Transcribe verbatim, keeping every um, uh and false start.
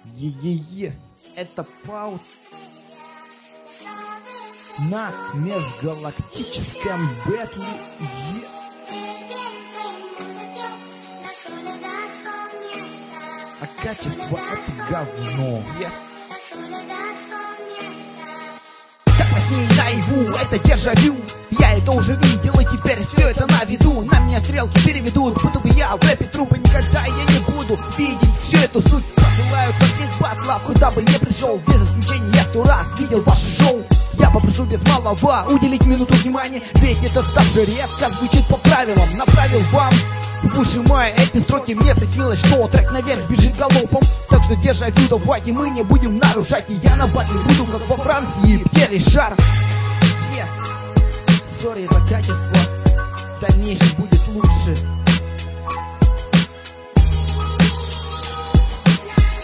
Е-е-е, это пауз на межгалактическом бэтле. Е. А качество это говно. Е. Как во сне и наяву, это дежавю. Я это уже видел, и теперь все это на виду. На меня стрелки переведут, будто бы я в рэпе трупа. Никогда я не буду видеть всю эту суть. Посылают во всех батлов, куда бы не пришел. Без исключения я сто раз видел ваше шоу. Я попрошу без малого уделить минуту внимания, ведь это ставшее редко звучит по правилам. Направил вам в уши мои эти строки. Мне приснилось, что трек наверх бежит галопом. Так что дежавю, давайте мы не будем нарушать. И я на батле буду, как во Франции, Пьер Ришар. Yeah. Сори за качество, дальнейшее будет лучше.